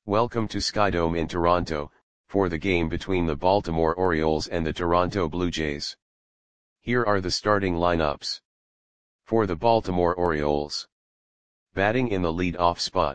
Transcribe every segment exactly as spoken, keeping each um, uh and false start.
Welcome to Skydome in Toronto, for the game between the Baltimore Orioles and the Toronto Blue Jays. Here are the starting lineups. For the Baltimore Orioles. Batting in the lead-off spot.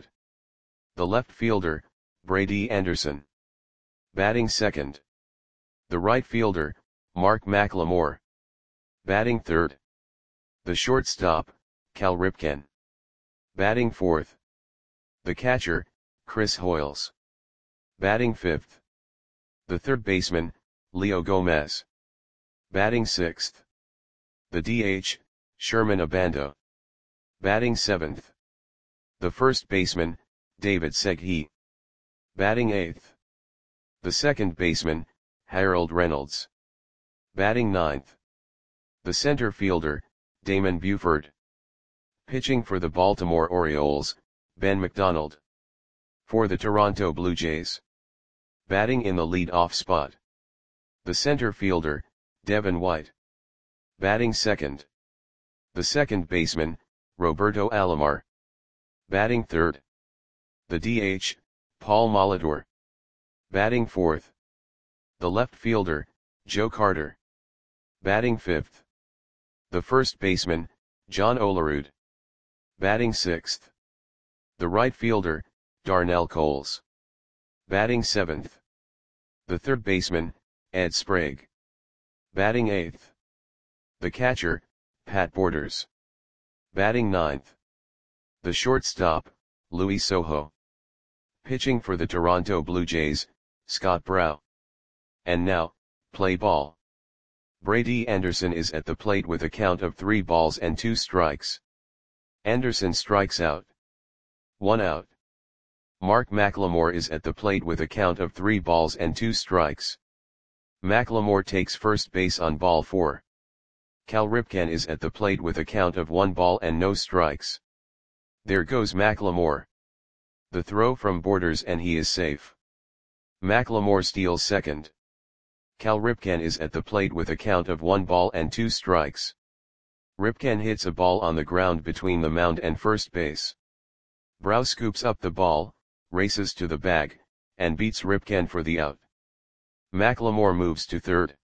The left fielder, Brady Anderson. Batting second. The right fielder, Mark McLemore. Batting third. The shortstop, Cal Ripken. Batting fourth. The catcher, Chris Hoiles. Batting fifth. The third baseman, Leo Gomez. Batting sixth. The D H, Sherman Abando. Batting seventh. The first baseman, David Segui. Batting eighth. The second baseman, Harold Reynolds. Batting ninth. The center fielder, Damon Buford. Pitching for the Baltimore Orioles, Ben McDonald. For the Toronto Blue Jays. Batting in the lead-off spot. The center fielder, Devin White. Batting second. The second baseman, Roberto Alomar. Batting third. The D H, Paul Molitor. Batting fourth. The left fielder, Joe Carter. Batting fifth. The first baseman, John Olerud. Batting sixth. The right fielder, Darnell Coles. Batting seventh. The third baseman, Ed Sprague. Batting eighth. The catcher, Pat Borders. Batting ninth. The shortstop, Louis Soho. Pitching for the Toronto Blue Jays, Scott Brow. And now, play ball. Brady Anderson is at the plate with a count of three balls and two strikes. Anderson strikes out. One out. Mark McLemore is at the plate with a count of three balls and two strikes. McLemore takes first base on ball four. Cal Ripken is at the plate with a count of one ball and no strikes. There goes McLemore. The throw from Borders and he is safe. McLemore steals second. Cal Ripken is at the plate with a count of one ball and two strikes. Ripken hits a ball on the ground between the mound and first base. Brow scoops up the ball, races to the bag, and beats Ripken for the out. McLemore moves to third.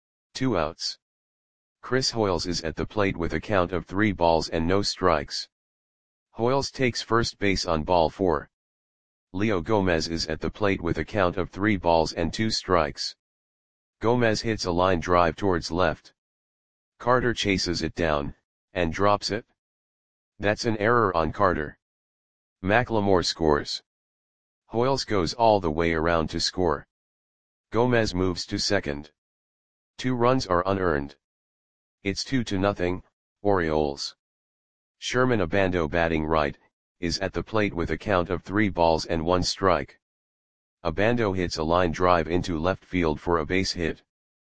Two outs. Chris Hoiles is at the plate with a count of three balls and no strikes. Hoiles takes first base on ball four. Leo Gomez is at the plate with a count of three balls and two strikes. Gomez hits a line drive towards left. Carter chases it down, and drops it. That's an error on Carter. McLemore scores. Hoiles goes all the way around to score. Gomez moves to second. Two runs are unearned. It's two to nothing, Orioles. Sherman Abando, batting right, is at the plate with a count of three balls and one strike. Abando hits a line drive into left field for a base hit.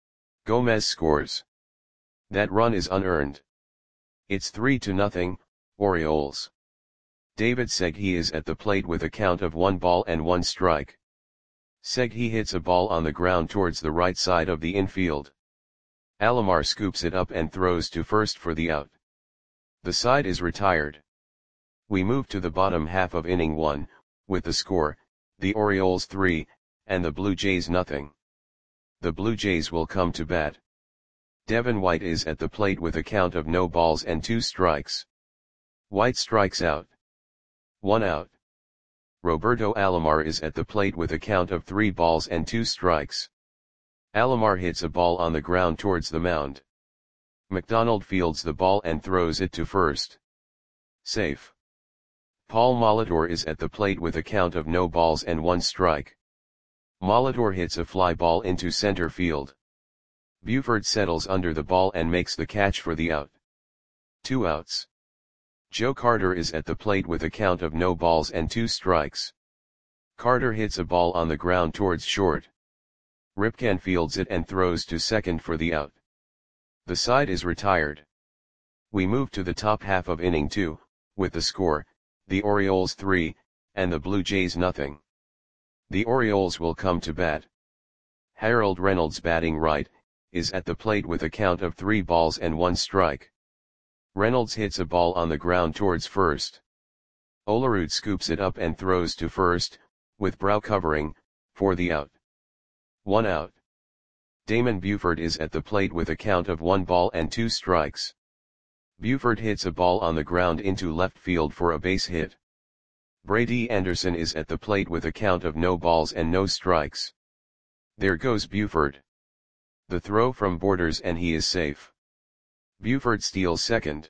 Gomez scores. That run is unearned. It's three to nothing, Orioles. David Segui is at the plate with a count of one ball and one strike. Segui hits a ball on the ground towards the right side of the infield. Alomar scoops it up and throws to first for the out. The side is retired. We move to the bottom half of inning one, with the score, the Orioles three, and the Blue Jays nothing. The Blue Jays will come to bat. Devin White is at the plate with a count of no balls and two strikes. White strikes out. One out. Roberto Alomar is at the plate with a count of three balls and two strikes. Alomar hits a ball on the ground towards the mound. McDonald fields the ball and throws it to first. Safe. Paul Molitor is at the plate with a count of no balls and one strike. Molitor hits a fly ball into center field. Buford settles under the ball and makes the catch for the out. Two outs. Joe Carter is at the plate with a count of no balls and two strikes. Carter hits a ball on the ground towards short. Ripken fields it and throws to second for the out. The side is retired. We move to the top half of inning two, with the score, the Orioles three, and the Blue Jays nothing. The Orioles will come to bat. Harold Reynolds, batting right, is at the plate with a count of three balls and one strike. Reynolds hits a ball on the ground towards first. Olerud scoops it up and throws to first, with Brow covering, for the out. One out. Damon Buford is at the plate with a count of one ball and two strikes. Buford hits a ball on the ground into left field for a base hit. Brady Anderson is at the plate with a count of no balls and no strikes. There goes Buford. The throw from Borders and he is safe. Buford steals second.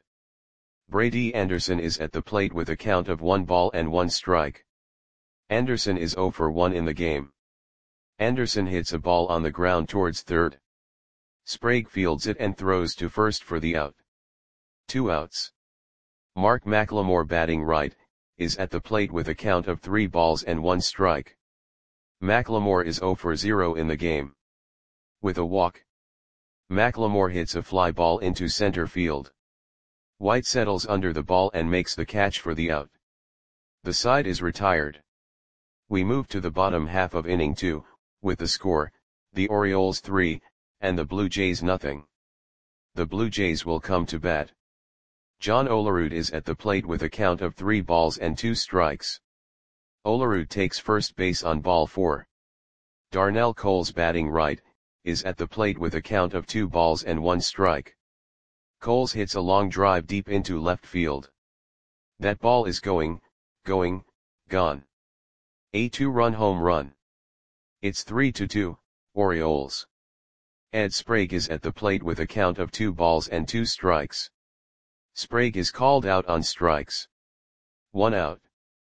Brady Anderson is at the plate with a count of one ball and one strike. Anderson is zero for one in the game. Anderson hits a ball on the ground towards third. Sprague fields it and throws to first for the out. Two outs. Mark McLemore batting right, is at the plate with a count of three balls and one strike. McLemore is zero for zero in the game. With a walk, McLemore hits a fly ball into center field. White settles under the ball and makes the catch for the out. The side is retired. We move to the bottom half of inning two, with the score, the Orioles three, and the Blue Jays nothing. The Blue Jays will come to bat. John Olerud is at the plate with a count of three balls and two strikes. Olerud takes first base on ball four. Darnell Coles batting right, is at the plate with a count of two balls and one strike. Coles hits a long drive deep into left field. That ball is going, going, gone. A two-run home run. It's three to two, Orioles. Ed Sprague is at the plate with a count of two balls and two strikes. Sprague is called out on strikes. One out.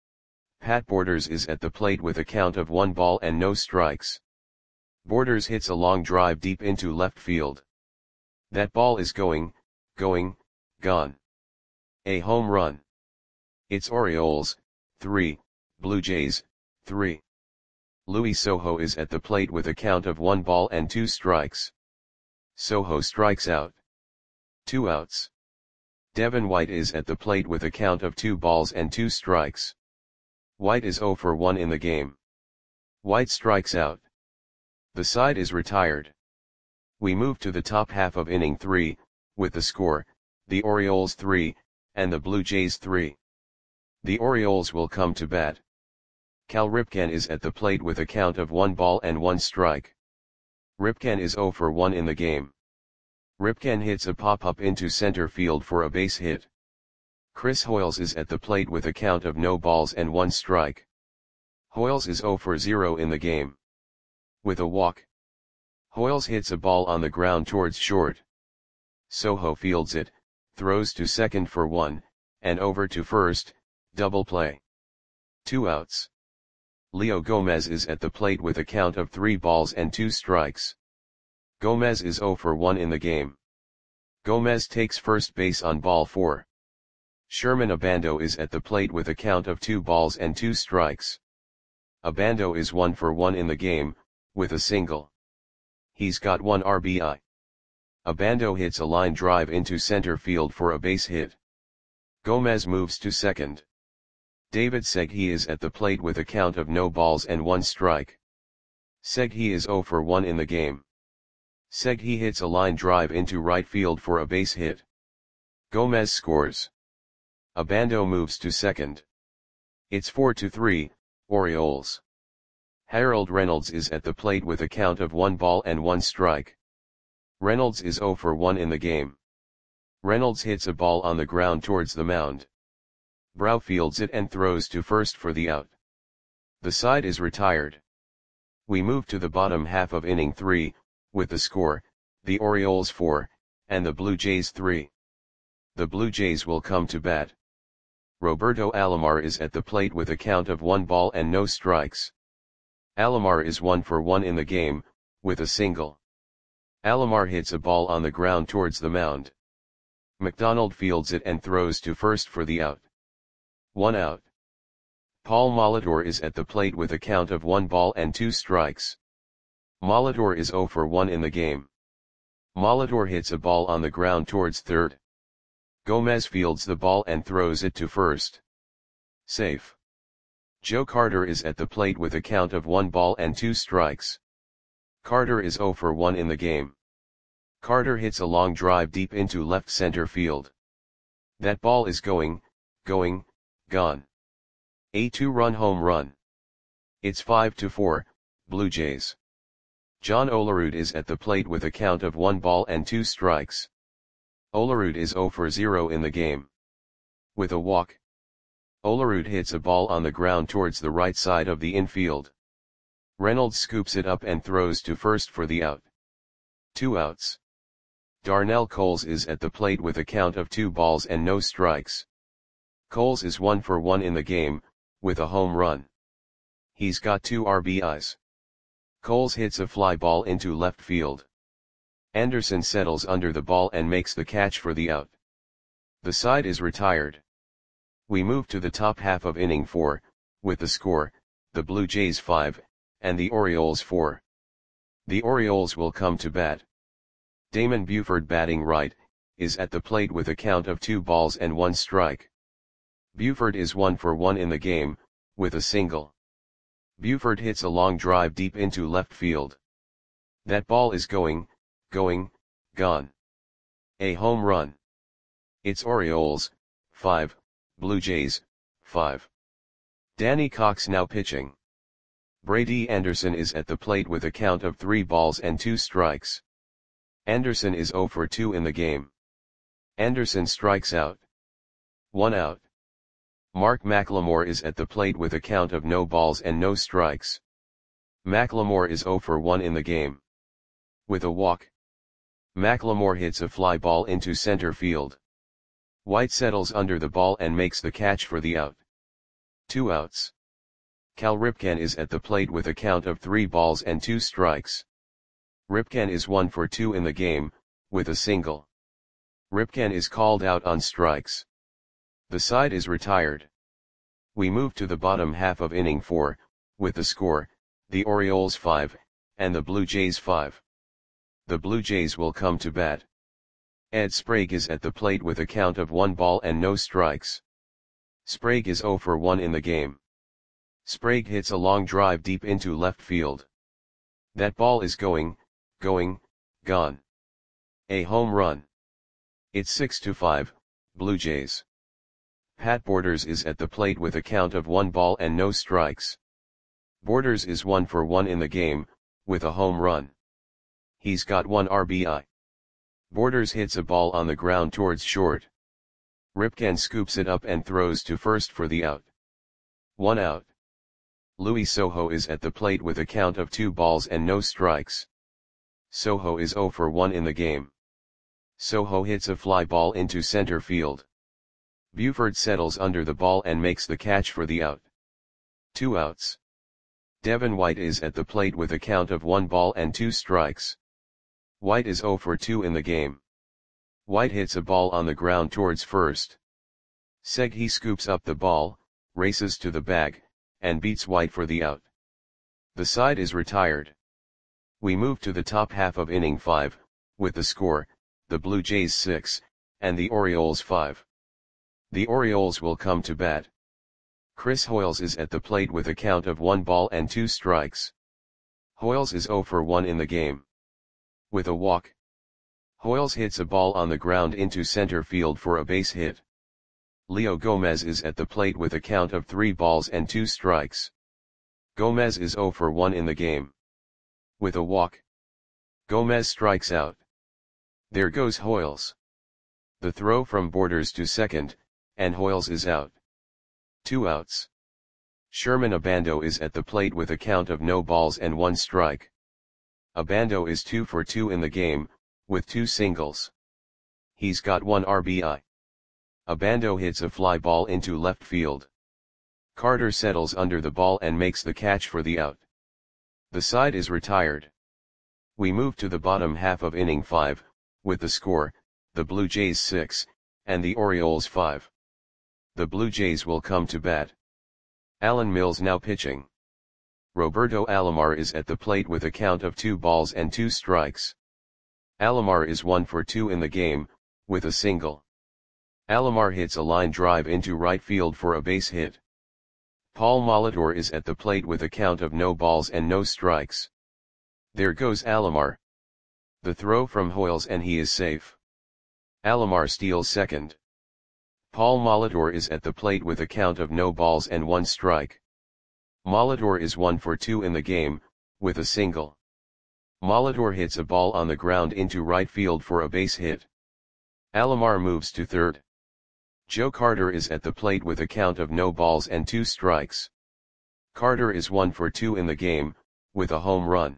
Pat Borders is at the plate with a count of one ball and no strikes. Borders hits a long drive deep into left field. That ball is going, going, gone. A home run. It's Orioles, three, Blue Jays, three. Louis Sojo is at the plate with a count of one ball and two strikes. Sojo strikes out. Two outs. Devin White is at the plate with a count of two balls and two strikes. White is zero for one in the game. White strikes out. The side is retired. We move to the top half of inning three, with the score, the Orioles three, and the Blue Jays three. The Orioles will come to bat. Cal Ripken is at the plate with a count of one ball and one strike. Ripken is zero for one in the game. Ripken hits a pop-up into center field for a base hit. Chris Hoiles is at the plate with a count of no balls and one strike. Hoiles is zero for zero in the game. With a walk, Hoiles hits a ball on the ground towards short. Sojo fields it, throws to second for one, and over to first, double play. Two outs. Leo Gomez is at the plate with a count of three balls and two strikes. Gomez is zero for one in the game. Gomez takes first base on ball four. Sherman Abando is at the plate with a count of two balls and two strikes. Abando is one for one in the game, with a single. He's got one R B I. Abando hits a line drive into center field for a base hit. Gomez moves to second. David Segui is at the plate with a count of no balls and one strike. Segui is zero for one in the game. Segui hits a line drive into right field for a base hit. Gomez scores. Abando moves to second. It's four to three, Orioles. Harold Reynolds is at the plate with a count of one ball and one strike. Reynolds is zero for one in the game. Reynolds hits a ball on the ground towards the mound. Brow fields it and throws to first for the out. The side is retired. We move to the bottom half of inning three, with the score, the Orioles four, and the Blue Jays three. The Blue Jays will come to bat. Roberto Alomar is at the plate with a count of one ball and no strikes. Alomar is one for one in the game, with a single. Alomar hits a ball on the ground towards the mound. McDonald fields it and throws to first for the out. One out. Paul Molitor is at the plate with a count of one ball and two strikes. Molitor is zero for one in the game. Molitor hits a ball on the ground towards third. Gomez fields the ball and throws it to first. Safe. Joe Carter is at the plate with a count of one ball and two strikes. Carter is zero for one in the game. Carter hits a long drive deep into left center field. That ball is going, going, gone. A two-run home run. It's five to four, Blue Jays. John Olerud is at the plate with a count of one ball and two strikes. Olerud is zero for zero in the game. With a walk, Olerud hits a ball on the ground towards the right side of the infield. Reynolds scoops it up and throws to first for the out. Two outs. Darnell Coles is at the plate with a count of two balls and no strikes. Coles is one for one in the game, with a home run. He's got two R B Is. Coles hits a fly ball into left field. Anderson settles under the ball and makes the catch for the out. The side is retired. We move to the top half of inning four, with the score, the Blue Jays five, and the Orioles four. The Orioles will come to bat. Damon Buford, batting right, is at the plate with a count of two balls and one strike. Buford is one for one in the game, with a single. Buford hits a long drive deep into left field. That ball is going, going, gone. A home run. It's Orioles, five, Blue Jays, five. Danny Cox now pitching. Brady Anderson is at the plate with a count of three balls and two strikes. Anderson is zero for two in the game. Anderson strikes out. One out. Mark McLemore is at the plate with a count of no balls and no strikes. McLemore is zero for one in the game. With a walk, McLemore hits a fly ball into center field. White settles under the ball and makes the catch for the out. Two outs. Cal Ripken is at the plate with a count of three balls and two strikes. Ripken is one for two in the game, with a single. Ripken is called out on strikes. The side is retired. We move to the bottom half of inning four, with the score, the Orioles five, and the Blue Jays five. The Blue Jays will come to bat. Ed Sprague is at the plate with a count of one ball and no strikes. Sprague is zero for one in the game. Sprague hits a long drive deep into left field. That ball is going, going, gone. A home run. It's six to five, Blue Jays. Pat Borders is at the plate with a count of one ball and no strikes. Borders is one for one in the game, with a home run. He's got one R B I. Borders hits a ball on the ground towards short. Ripken scoops it up and throws to first for the out. One out. Louis Soho is at the plate with a count of two balls and no strikes. Soho is zero for one in the game. Soho hits a fly ball into center field. Buford settles under the ball and makes the catch for the out. Two outs. Devin White is at the plate with a count of one ball and two strikes. White is zero for two in the game. White hits a ball on the ground towards first. Seghi scoops up the ball, races to the bag, and beats White for the out. The side is retired. We move to the top half of inning five, with the score, the Blue Jays six, and the Orioles five. The Orioles will come to bat. Chris Hoiles is at the plate with a count of one ball and two strikes. Hoiles is zero for one in the game. With a walk, Hoiles hits a ball on the ground into center field for a base hit. Leo Gomez is at the plate with a count of three balls and two strikes. Gomez is zero for one in the game. With a walk, Gomez strikes out. There goes Hoiles. The throw from Borders to second, and Hoiles is out. Two outs. Sherman Abando is at the plate with a count of no balls and one strike. Abando is two for two in the game, with two singles. He's got one R B I. Abando hits a fly ball into left field. Carter settles under the ball and makes the catch for the out. The side is retired. We move to the bottom half of inning five, with the score, the Blue Jays six, and the Orioles five. The Blue Jays will come to bat. Alan Mills now pitching. Roberto Alomar is at the plate with a count of two balls and two strikes. Alomar is one for two in the game, with a single. Alomar hits a line drive into right field for a base hit. Paul Molitor is at the plate with a count of no balls and no strikes. There goes Alomar. The throw from Hoiles and he is safe. Alomar steals second. Paul Molitor is at the plate with a count of no balls and one strike. Molitor is one for two in the game, with a single. Molitor hits a ball on the ground into right field for a base hit. Alomar moves to third. Joe Carter is at the plate with a count of no balls and two strikes. Carter is one for two in the game, with a home run.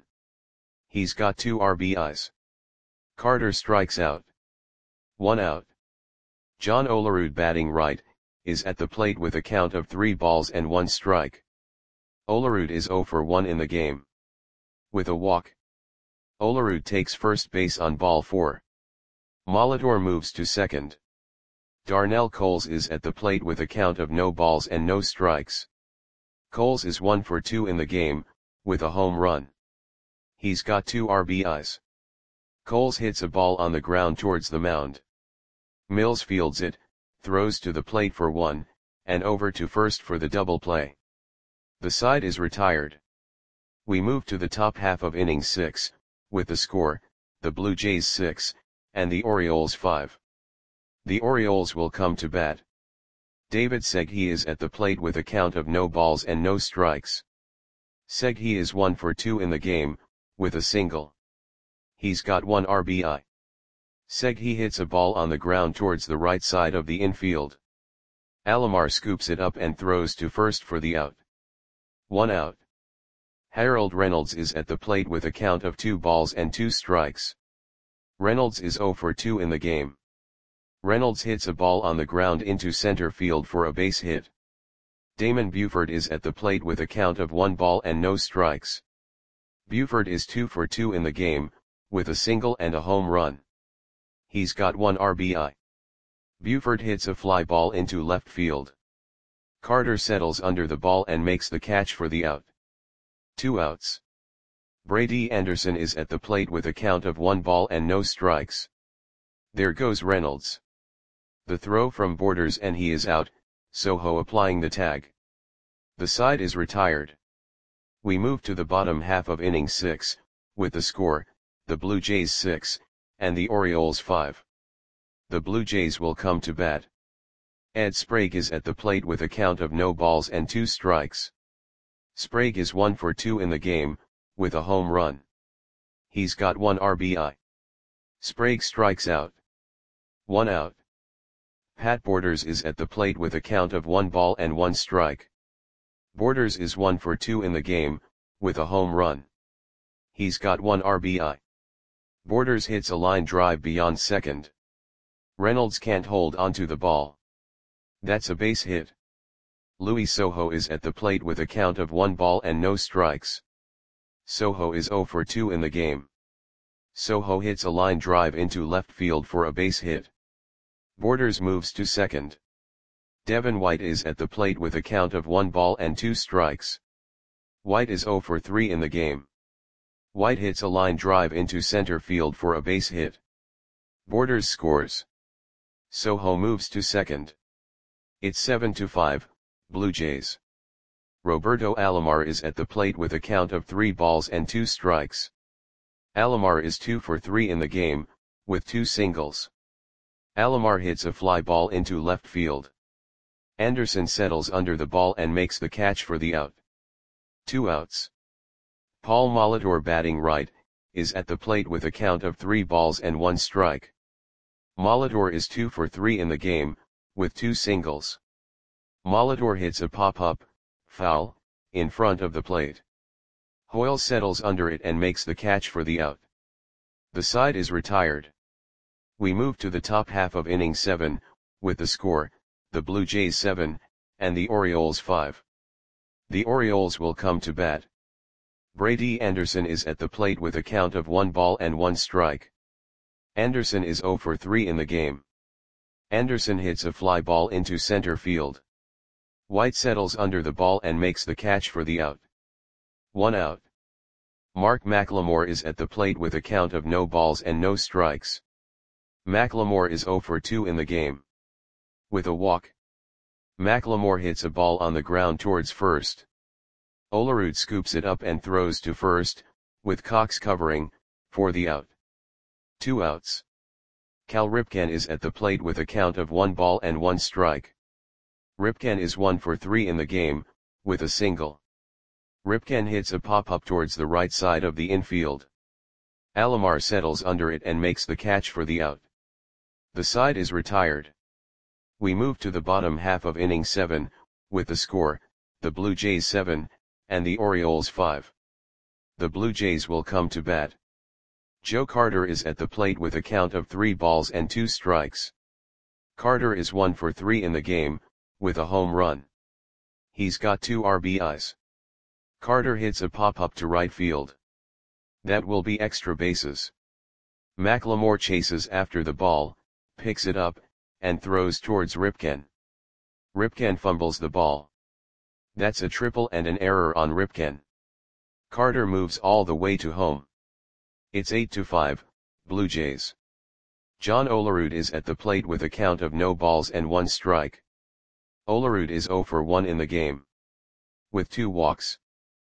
He's got two R B Is. Carter strikes out. One out. John Olerud, batting right, is at the plate with a count of three balls and one strike. Olerud is zero for one in the game. With a walk. Olerud takes first base on ball four. Molitor moves to second. Darnell Coles is at the plate with a count of no balls and no strikes. Coles is one for two in the game, with a home run. He's got two R B Is. Coles hits a ball on the ground towards the mound. Mills fields it, throws to the plate for one, and over to first for the double play. The side is retired. We move to the top half of inning six, with the score, the Blue Jays six, and the Orioles five. The Orioles will come to bat. David Segui is at the plate with a count of no balls and no strikes. Segui is one for two in the game, with a single. He's got one R B I. Segui hits a ball on the ground towards the right side of the infield. Alomar scoops it up and throws to first for the out. One out. Harold Reynolds is at the plate with a count of two balls and two strikes. Reynolds is zero for two in the game. Reynolds hits a ball on the ground into center field for a base hit. Damon Buford is at the plate with a count of one ball and no strikes. Buford is two for two in the game, with a single and a home run. He's got one R B I. Buford hits a fly ball into left field. Carter settles under the ball and makes the catch for the out. Two outs. Brady Anderson is at the plate with a count of one ball and no strikes. There goes Reynolds. The throw from Borders and he is out, Soho applying the tag. The side is retired. We move to the bottom half of inning six, with the score, the Blue Jays six, and the Orioles five. The Blue Jays will come to bat. Ed Sprague is at the plate with a count of no balls and two strikes. Sprague is one for two in the game, with a home run. He's got one R B I. Sprague strikes out. One out. Pat Borders is at the plate with a count of one ball and one strike. Borders is one for two in the game, with a home run. He's got one R B I. Borders hits a line drive beyond second. Reynolds can't hold onto the ball. That's a base hit. Louis Soho is at the plate with a count of one ball and no strikes. Soho is zero for two in the game. Soho hits a line drive into left field for a base hit. Borders moves to second. Devin White is at the plate with a count of one ball and two strikes. White is zero for three in the game. White hits a line drive into center field for a base hit. Borders scores. Soho moves to second. It's seven to five, Blue Jays. Roberto Alomar is at the plate with a count of three balls and two strikes. Alomar is two for three in the game, with two singles. Alomar hits a fly ball into left field. Anderson settles under the ball and makes the catch for the out. Two outs. Paul Molitor, batting right, is at the plate with a count of three balls and one strike. Molitor is two for three in the game, with two singles. Molitor hits a pop-up, foul, in front of the plate. Hoyle settles under it and makes the catch for the out. The side is retired. We move to the top half of inning seven, with the score, the Blue Jays seven, and the Orioles five. The Orioles will come to bat. Brady Anderson is at the plate with a count of one ball and one strike. Anderson is zero for three in the game. Anderson hits a fly ball into center field. White settles under the ball and makes the catch for the out. One out. Mark McLemore is at the plate with a count of no balls and no strikes. McLemore is zero for two in the game. With a walk. McLemore hits a ball on the ground towards first. Olerud scoops it up and throws to first, with Cox covering, for the out. Two outs. Cal Ripken is at the plate with a count of one ball and one strike. Ripken is one for three in the game, with a single. Ripken hits a pop-up towards the right side of the infield. Alomar settles under it and makes the catch for the out. The side is retired. We move to the bottom half of inning seven, with the score, the Blue Jays seven, and the Orioles five. The Blue Jays will come to bat. Joe Carter is at the plate with a count of three balls and two strikes. Carter is one for three in the game, with a home run. He's got two R B Is. Carter hits a pop-up to right field. That will be extra bases. McLemore chases after the ball, picks it up, and throws towards Ripken. Ripken fumbles the ball. That's a triple and an error on Ripken. Carter moves all the way to home. It's eight to five, Blue Jays. John Olerud is at the plate with a count of no balls and one strike. Olerud is zero for one in the game. With two walks.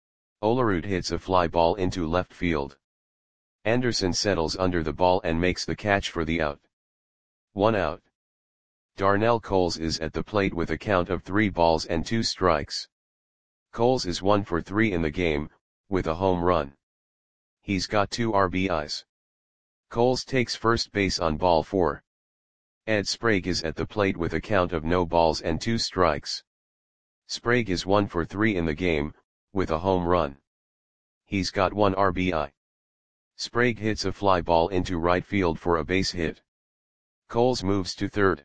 Olerud hits a fly ball into left field. Anderson settles under the ball and makes the catch for the out. One out. Darnell Coles is at the plate with a count of three balls and two strikes. Coles is one for three in the game, with a home run. He's got two R B Is. Coles takes first base on ball four. Ed Sprague is at the plate with a count of no balls and two strikes. Sprague is one for three in the game, with a home run. He's got one R B I. Sprague hits a fly ball into right field for a base hit. Coles moves to third.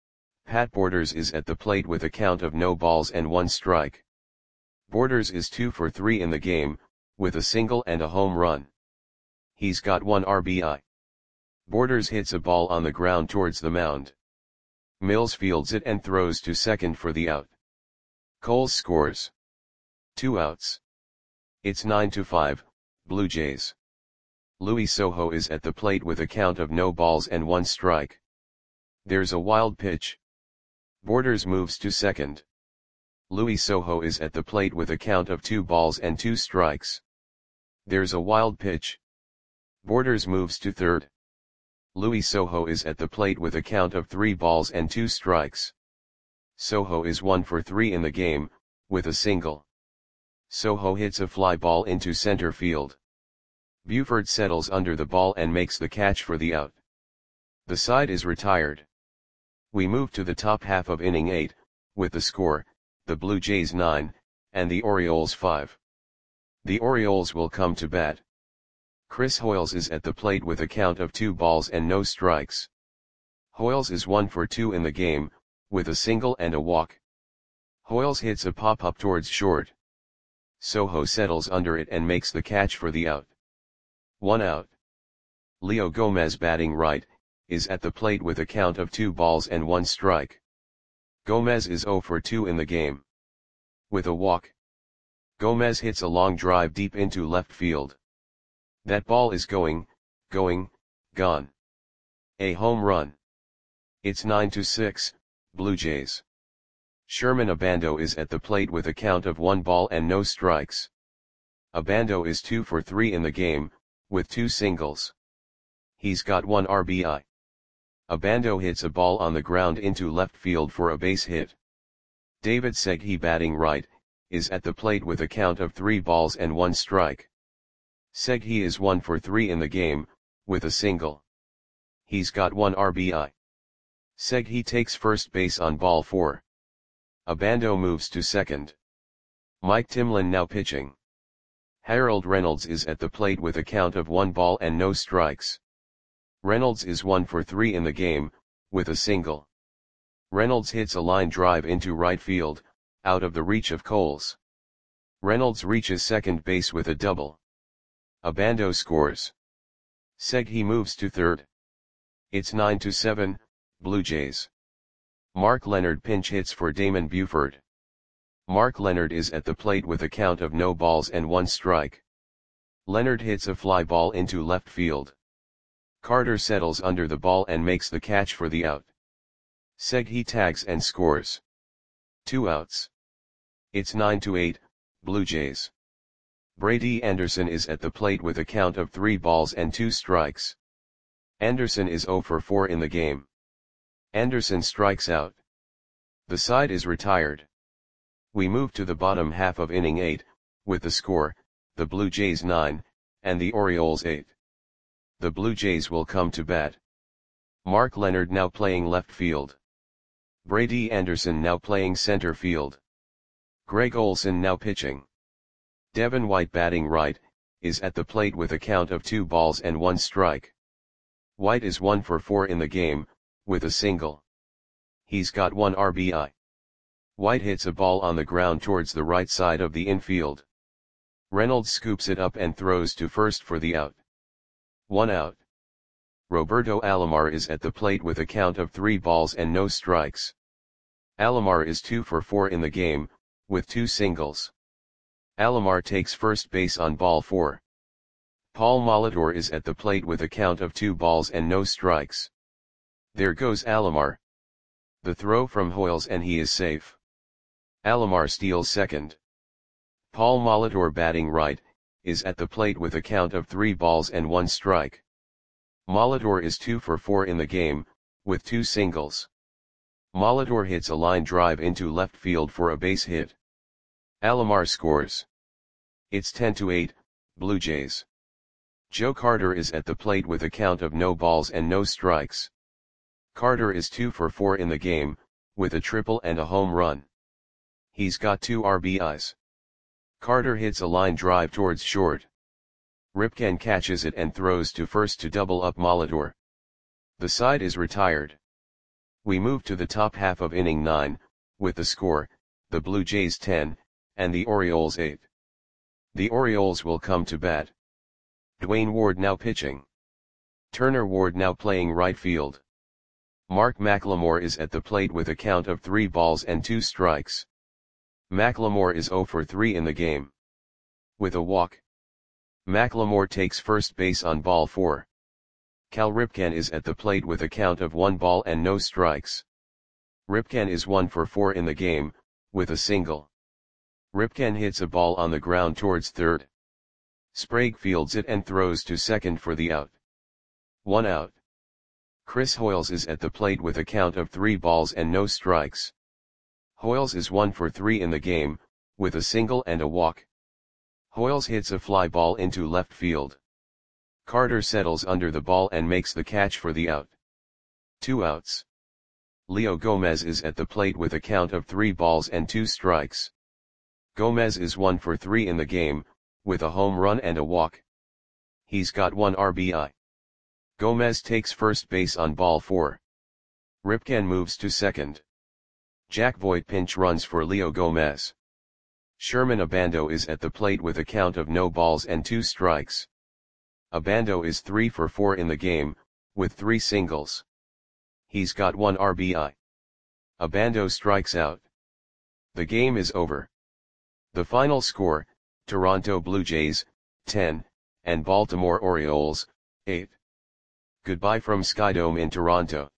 Pat Borders is at the plate with a count of no balls and one strike. Borders is two for three in the game, with a single and a home run. He's got one R B I. Borders hits a ball on the ground towards the mound. Mills fields it and throws to second for the out. Coles scores. Two outs. It's nine to five, Blue Jays. Luis Sojo is at the plate with a count of no balls and one strike. There's a wild pitch. Borders moves to second. Luis Sojo is at the plate with a count of two balls and two strikes. There's a wild pitch. Borders moves to third. Luis Sojo is at the plate with a count of three balls and two strikes. Sojo is one for three in the game, with a single. Sojo hits a fly ball into center field. Buford settles under the ball and makes the catch for the out. The side is retired. We move to the top half of inning eight, with the score, the Blue Jays nine, and the Orioles five. The Orioles will come to bat. Chris Hoiles is at the plate with a count of two balls and no strikes. Hoiles is one for two in the game, with a single and a walk. Hoiles hits a pop-up towards short. Sojo settles under it and makes the catch for the out. One out. Leo Gomez, batting right, is at the plate with a count of two balls and one strike. Gomez is zero for two in the game. With a walk. Gomez hits a long drive deep into left field. That ball is going, going, gone. A home run. It's nine to six, Blue Jays. Sherman Abando is at the plate with a count of one ball and no strikes. Abando is two for three in the game, with two singles. He's got one R B I. Abando hits a ball on the ground into left field for a base hit. David Segui, batting right, is at the plate with a count of three balls and one strike. Segui is one for three in the game, with a single. He's got one R B I. Segui takes first base on ball four. Abando moves to second. Mike Timlin now pitching. Harold Reynolds is at the plate with a count of one ball and no strikes. Reynolds is one for three in the game, with a single. Reynolds hits a line drive into right field, out of the reach of Coles. Reynolds reaches second base with a double. Abando scores. Segui moves to third. It's nine to seven, Blue Jays. Mark Leonard pinch hits for Damon Buford. Mark Leonard is at the plate with a count of no balls and one strike. Leonard hits a fly ball into left field. Carter settles under the ball and makes the catch for the out. Segui tags and scores. Two outs. It's nine to eight, Blue Jays. Brady Anderson is at the plate with a count of three balls and two strikes. Anderson is zero for four in the game. Anderson strikes out. The side is retired. We move to the bottom half of inning eight, with the score, the Blue Jays nine, and the Orioles eight. The Blue Jays will come to bat. Mark Leonard now playing left field. Brady Anderson now playing center field. Greg Olson now pitching. Devin White batting right, is at the plate with a count of two balls and one strike. White is one for four in the game, with a single. He's got one R B I. White hits a ball on the ground towards the right side of the infield. Reynolds scoops it up and throws to first for the out. One out. Roberto Alomar is at the plate with a count of three balls and no strikes. Alomar is two for four in the game, with two singles. Alomar takes first base on ball four. Paul Molitor is at the plate with a count of two balls and no strikes. There goes Alomar. The throw from Hoyles and he is safe. Alomar steals second. Paul Molitor batting right, is at the plate with a count of three balls and one strike. Molitor is two for four in the game, with two singles. Molitor hits a line drive into left field for a base hit. Alomar scores. It's ten to eight, Blue Jays. Joe Carter is at the plate with a count of no balls and no strikes. Carter is two for four in the game, with a triple and a home run. He's got two R B Is. Carter hits a line drive towards short. Ripken catches it and throws to first to double up Molitor. The side is retired. We move to the top half of inning nine, with the score, the Blue Jays ten, and the Orioles eight. The Orioles will come to bat. Dwayne Ward now pitching. Turner Ward now playing right field. Mark McLemore is at the plate with a count of three balls and two strikes. McLemore is zero for three in the game. With a walk. McLemore takes first base on ball four. Cal Ripken is at the plate with a count of one ball and no strikes. Ripken is one for four in the game, with a single. Ripken hits a ball on the ground towards third. Sprague fields it and throws to second for the out. One out. Chris Hoyles is at the plate with a count of three balls and no strikes. Hoyles is one for three in the game, with a single and a walk. Hoyles hits a fly ball into left field. Carter settles under the ball and makes the catch for the out. Two outs. Leo Gomez is at the plate with a count of three balls and two strikes. Gomez is one for three in the game, with a home run and a walk. He's got one R B I. Gomez takes first base on ball four. Ripken moves to second. Jack Voigt pinch runs for Leo Gomez. Sherman Abando is at the plate with a count of no balls and two strikes. Abando is three for four in the game, with three singles. He's got one R B I. Abando strikes out. The game is over. The final score, Toronto Blue Jays, ten, and Baltimore Orioles, eight. Goodbye from Skydome in Toronto.